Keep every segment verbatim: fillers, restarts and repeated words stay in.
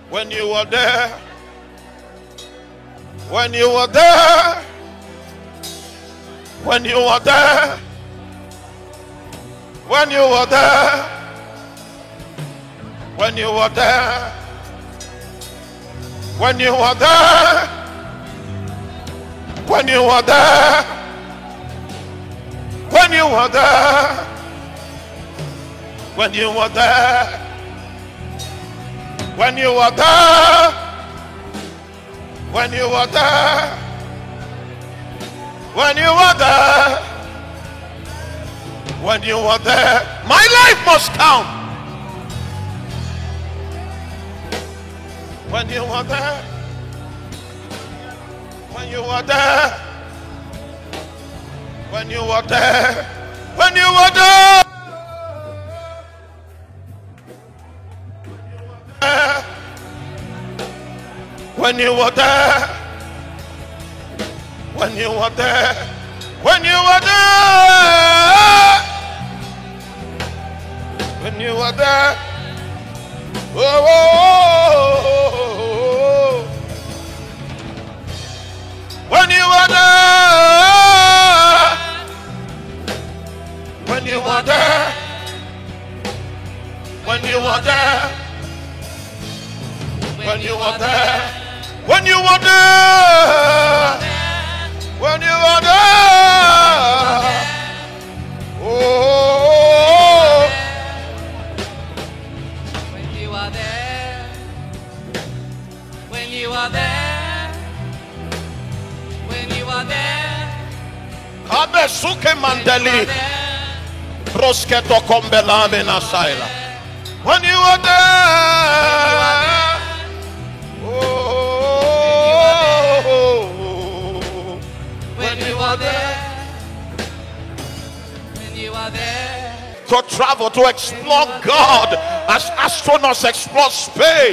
When you were there, when you were there, when you were there, when you were there, when you were there, when you were there, when you were there, when you were there, when you were there, when you were there, when you were there, when you were there, when you were there, my life must count. When you were there, when you were there, when you were there, when you were there, when you were there, when you were there, when you were there, when you were there, oh, oh, oh, oh. When you were there, when you were there, when you were there, when you were there, when you were there, when you were there, oh, when you are there, when you are there, when you are there, Kabesuke Mandeli, Prosketo Kombelame Nasaila, when you were there. To travel, to explore God as astronauts explore space.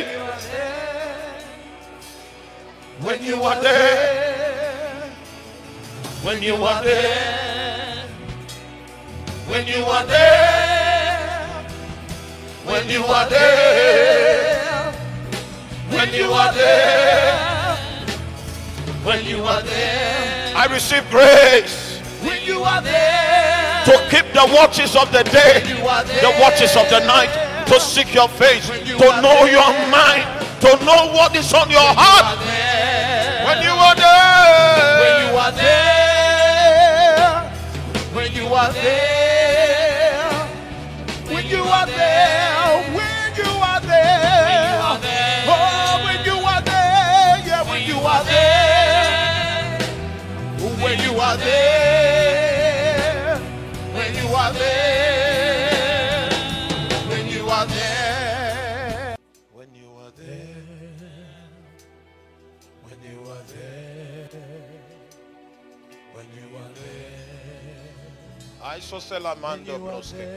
When you are there, when you are there, when you are there, when you are there, when you are there, when you are there, I receive grace. When you are there, to keep the watches of the day, the watches of the night, to seek your face, to know your mind, to know what is on your heart. When you are there, when you are there, when you are there, when you are there, when you are there, oh, when you are there, yeah, when you are there, when you are there, when you are there, when you are there, when you are there, when you are there, when you are there, I so salamando broske.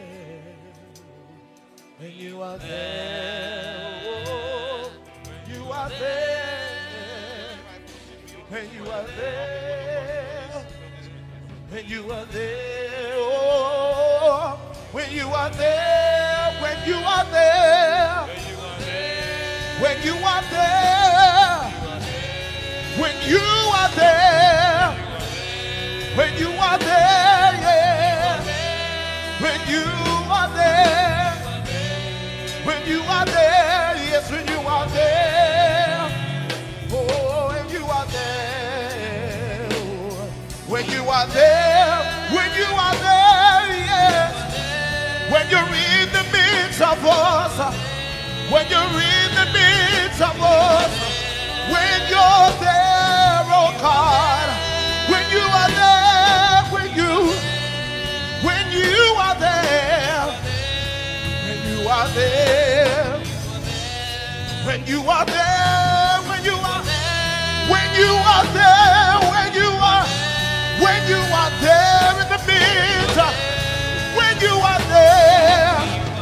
When you are there, oh, you are there, when you are there, when you are there, oh, when you are there, when you are there, when you are there, when you are there, when you are there, yeah, when you are there, when you are there, yes, when you are there, oh, when you are there, oh, when you are there, when you are there, yes, when you're in the midst of us, when you're in the midst of us, when you're there, oh God, when you are there, when you, when you are there, when you are there, when you are there, when you are, when you are there, when you are, when you are there in the midst, when you are there,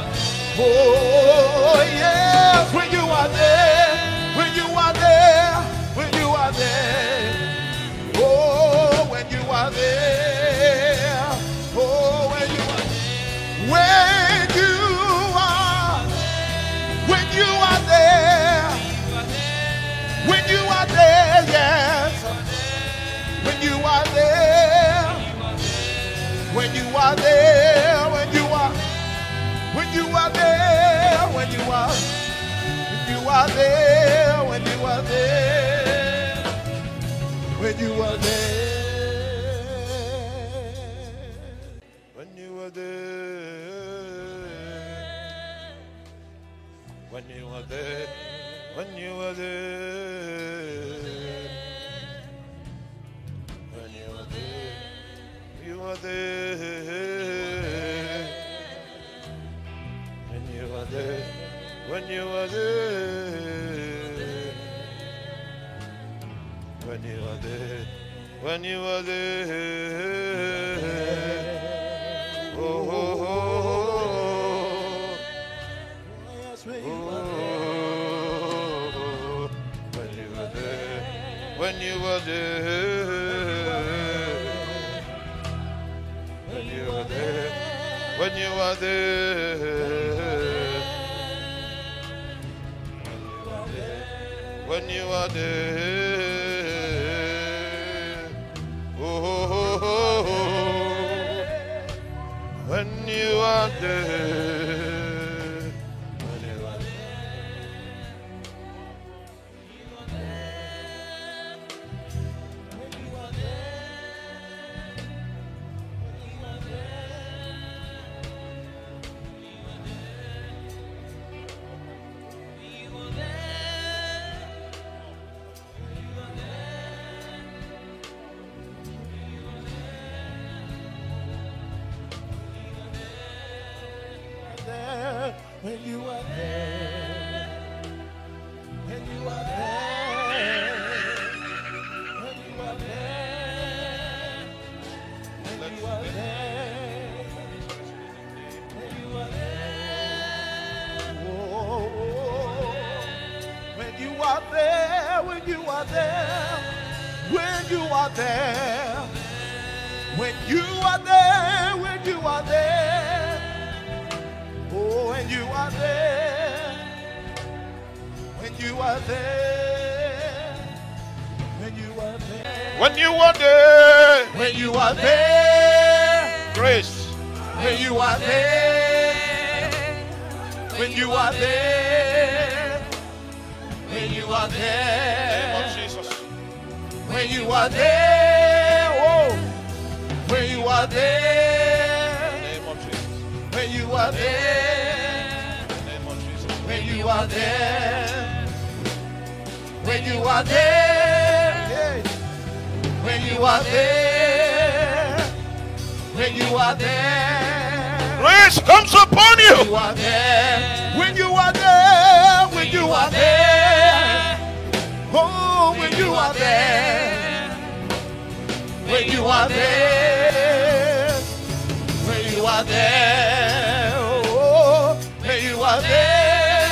oh yes, when you are there, when you are there, when you are there, oh when you are there, oh when you are, when you are, when you are there, when you are there, when you are there, when you are there, you are there, when you are there, when you are there, when you are there, when you are there, oh, oh, oh. When you were there, when you were there, when you were there, when you were there, oh, oh, oh, oh. When you were there. When you are there, when you are there, when you are there, when you are there, when you are there, oh, when you are there, when you are there, when you are there, when you are there, when you are there. Oh, when you are there, when you are there, when you are there, when you are there, when you are there, grace, when you are there, when you are there, when you are there, name of Jesus, when you are there, oh, when you are there, name of Jesus, when you are there. When you are there, when you are there, when you are there, when you are there, grace comes upon you. you are there, when you are there, when you are there, oh, when you are there, when you are there, when you are there, oh, when you are there.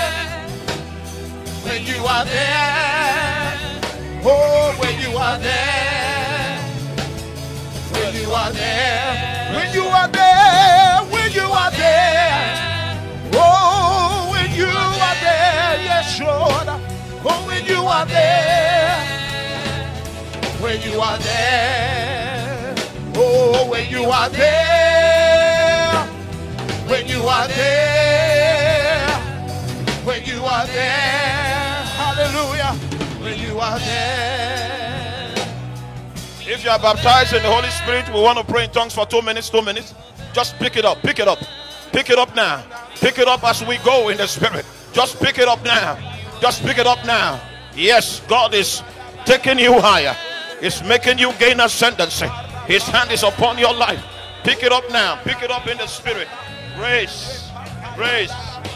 When you are there, oh, when you are there, when you are there, when you are there, when you are there, oh, when you are there, yes, Lord, oh, when you are there, when you are there, oh, when you are there, when you are there, when you are there. Hallelujah. When you are there. If you are baptized in the Holy Spirit, we want to pray in tongues for two minutes, two minutes. Just pick it up, pick it up. Pick it up now. Pick it up as we go in the Spirit. Just pick it up now. Just pick it up now. Yes, God is taking you higher. He's making you gain ascendancy. His hand is upon your life. Pick it up now. Pick it up in the Spirit. Grace. Grace.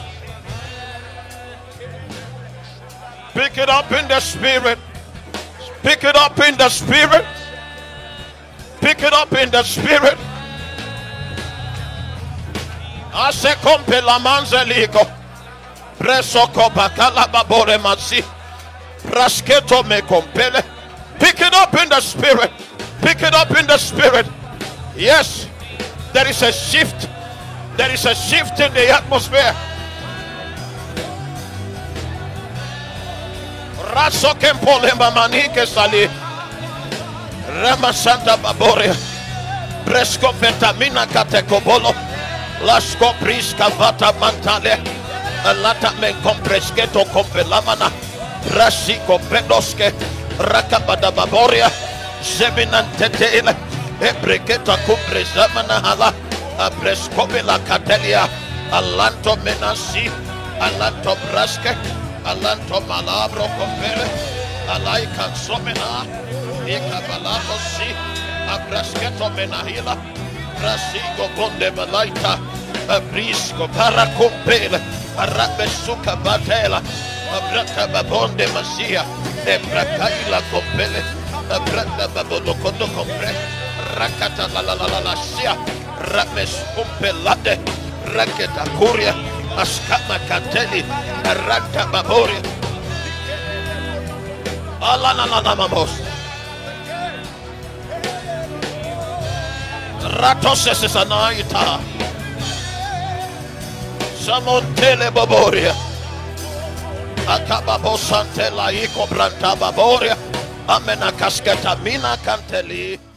Pick it up in the Spirit. Pick it up in the Spirit. Pick it up in the Spirit. Ase kompe la manzeliko. Presoko bakala babore masi. Prasketo me kompele. Pick it up in the Spirit. Pick it up in the Spirit. Yes, there is a shift. There is a shift in the atmosphere. Raso kempole mamanike sali. Rama Santa Baboria. Presco vitamina katekobolo. Lasco prisca vata mantale. Alata men compresketo compelamana. Rasico pedoske. Rakabada Baboria. Zeminantetele. Ebreketa cumbres zamana hala. Abrescobela catelia. Alanto menasi. Alanto braske, alanto malabro compere, alai cansomena, ecabalato si, abrasketo menahila, brasigo bonde malaita, abrisco paracompele, arabesuka batela, abrata babonde masia, ebrakaila compele, abrata babodo kondo compre, rakata la la la la la sia, rames umpelade, raketa kuria, askama kateli, rata baboria, alana la la mamos, ratoses is anaita, samontele baboria, akababo santela iko branta baboria, amena kasketa mina kanteli.